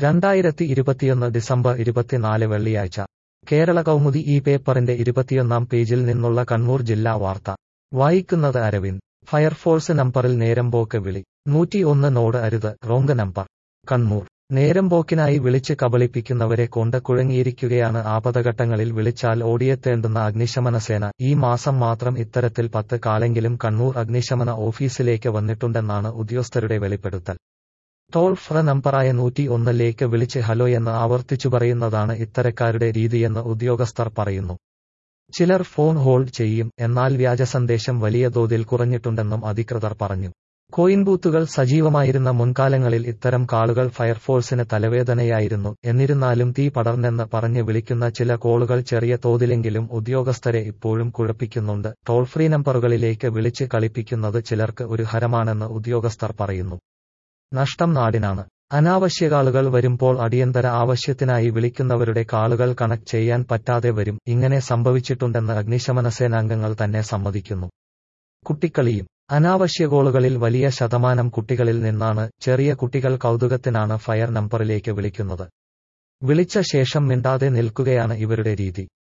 2021 December 24 വെള്ളിയാഴ്ച കേരള കൗമുദി ഈ പേപ്പറിന്റെ 21-ാം പേജിൽ നിന്നുള്ള കണ്ണൂർ ജില്ലാ വാർത്ത വായിക്കുന്നത് അരവിന്ദ്. ഫയർഫോഴ്സ് നമ്പറിൽ നേരമ്പോക്ക് വിളി. 101 നോട് അരുത്, റോങ് നമ്പർ. കണ്ണൂർ. നേരമ്പോക്കിനായി വിളിച്ച് കബളിപ്പിക്കുന്നവരെ കൊണ്ട് കുഴങ്ങിയിരിക്കുകയാണ്. ആപതഘട്ടങ്ങളിൽ വിളിച്ചാൽ ഓടിയെത്തേണ്ടുന്ന അഗ്നിശമനസേന. ഈ മാസം മാത്രം ഇത്തരത്തിൽ 10 കാളെങ്കിലും കണ്ണൂർ അഗ്നിശമന ഓഫീസിലേക്ക് വന്നിട്ടുണ്ടെന്നാണ് ഉദ്യോഗസ്ഥരുടെ വെളിപ്പെടുത്തൽ. ടോൾ ഫ്രീ നമ്പറായ 101ലേക്ക് വിളിച്ച് ഹലോയെന്ന് ആവർത്തിച്ചു പറയുന്നതാണ് ഇത്തരക്കാരുടെ രീതിയെന്ന് ഉദ്യോഗസ്ഥർ പറയുന്നു. ചിലർ ഫോൺ ഹോൾഡ് ചെയ്യും, എന്നാൽ വ്യാജ സന്ദേശം വലിയ തോതിൽ കുറഞ്ഞിട്ടുണ്ടെന്നും അധികൃതർ പറഞ്ഞു. കോയിൻ ബൂത്തുകൾ സജീവമായിരുന്ന മുൻകാലങ്ങളിൽ ഇത്തരം കാളുകൾ ഫയർഫോഴ്സിന് തലവേദനയായിരുന്നു. എന്നിരുന്നാലും തീ പടർന്നെന്ന് പറഞ്ഞ് വിളിക്കുന്ന ചില കോളുകൾ ചെറിയ തോതിലെങ്കിലും ഉദ്യോഗസ്ഥരെ ഇപ്പോഴും കുഴപ്പിക്കുന്നുണ്ട്. ടോൾ ഫ്രീ നമ്പറുകളിലേക്ക് വിളിച്ച് കളിപ്പിക്കുന്നത് ചിലർക്ക് ഒരു ഹരമാണെന്ന് ഉദ്യോഗസ്ഥർ പറയുന്നു. നഷ്ടം നാടിനാണ്. അനാവശ്യകാളുകൾ വരുമ്പോൾ അടിയന്തര ആവശ്യത്തിനായി വിളിക്കുന്നവരുടെ കാളുകൾ കണക്ട് ചെയ്യാൻ പറ്റാതെ വരും. ഇങ്ങനെ സംഭവിച്ചിട്ടുണ്ടെന്ന് അഗ്നിശമനസേനാംഗങ്ങൾ തന്നെ സമ്മതിക്കുന്നു. കുട്ടിക്കളിയും. അനാവശ്യ കോളുകളിൽ വലിയ ശതമാനം കുട്ടികളിൽ നിന്നാണ്. ചെറിയ കുട്ടികൾ കൗതുകത്തിനാണ് ഫയർ നമ്പറിലേക്ക് വിളിക്കുന്നത്. വിളിച്ച ശേഷം മിണ്ടാതെ നിൽക്കുകയാണ് ഇവരുടെ രീതി.